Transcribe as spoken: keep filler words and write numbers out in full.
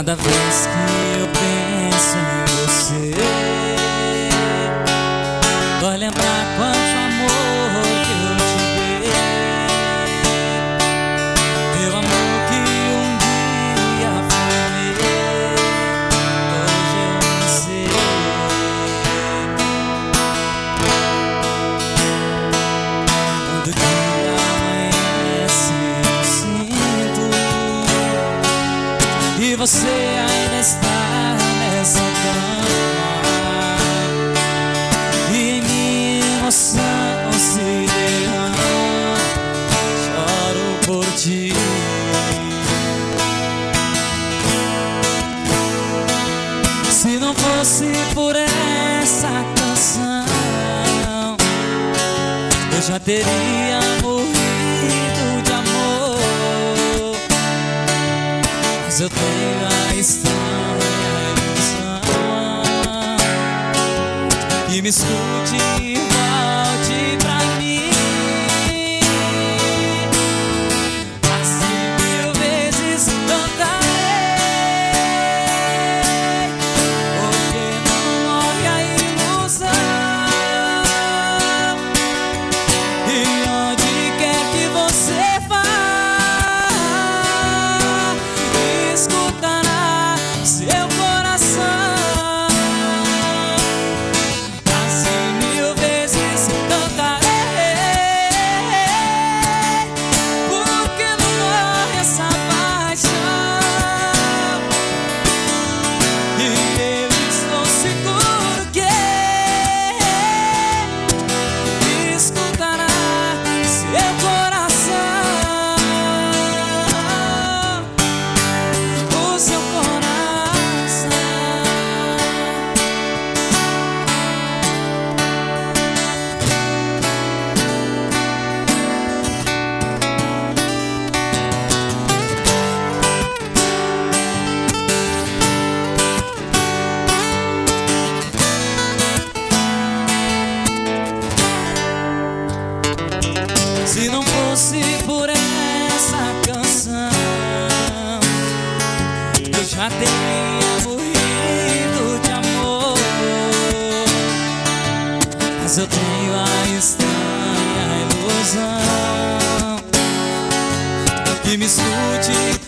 Cada vez que eu penso em você, vai lembrar quanto amor que eu te dei. Meu amor que um dia foi meu, hoje eu não sei. Quando o dia amanhece eu sinto, e você ainda está nessa cama, e em minha emoção se derrama, choro por ti. Se não fosse por essa canção, eu já teria morrido de amor. Mas eu tenho a estranha ilusão, e me escute e volte pra mim. Assim mil vezes cantarei, porque não morre a ilusão. E onde quer que você vá, escutará seu coração. Assim mil vezes cantarei, porque não morre essa paixão. E eu estou seguro que escutará seu coração, o seu coração. Se não fosse por essa canção, eu já teria morrido de amor. Mas eu tenho a estranha ilusão, que me escute